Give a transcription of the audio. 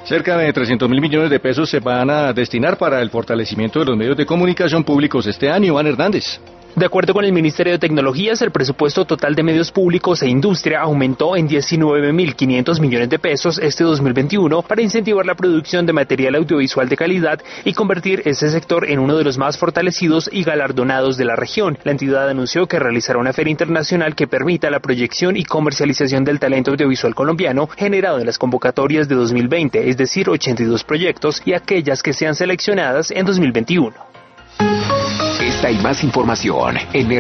Cerca de 300.000 millones de pesos se van a destinar para el fortalecimiento de los medios de comunicación públicos este año. Iván Hernández. De acuerdo con el Ministerio de Tecnologías, el presupuesto total de medios públicos e industria aumentó en 19.500 millones de pesos este 2021 para incentivar la producción de material audiovisual de calidad y convertir ese sector en uno de los más fortalecidos y galardonados de la región. La entidad anunció que realizará una feria internacional que permita la proyección y comercialización del talento audiovisual colombiano generado en las convocatorias de 2020, es decir, 82 proyectos, y aquellas que sean seleccionadas en 2021. Esta y más información en